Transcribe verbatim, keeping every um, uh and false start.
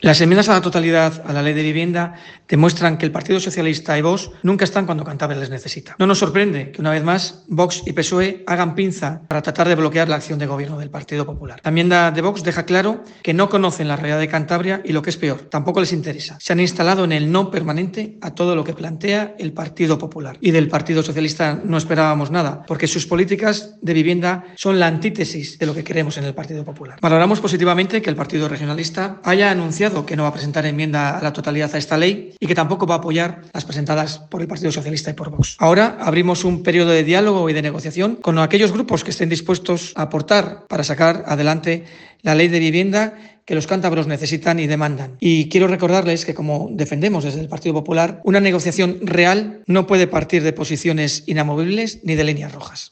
Las enmiendas a la totalidad a la Ley de Vivienda demuestran que el Partido Socialista y Vox nunca están cuando Cantabria les necesita. No nos sorprende que, una vez más, Vox y P S O E hagan pinza para tratar de bloquear la acción de gobierno del Partido Popular. La enmienda de Vox deja claro que no conocen la realidad de Cantabria y, lo que es peor, tampoco les interesa. Se han instalado en el no permanente a todo lo que plantea el Partido Popular. Y del Partido Socialista no esperábamos nada, porque sus políticas de vivienda son la antítesis de lo que queremos en el Partido Popular. Valoramos positivamente que el Partido Regionalista haya anunciado que no va a presentar enmienda a la totalidad a esta ley y que tampoco va a apoyar las presentadas por el Partido Socialista y por Vox. Ahora abrimos un periodo de diálogo y de negociación con aquellos grupos que estén dispuestos a aportar para sacar adelante la ley de vivienda que los cántabros necesitan y demandan. Y quiero recordarles que, como defendemos desde el Partido Popular, una negociación real no puede partir de posiciones inamovibles ni de líneas rojas.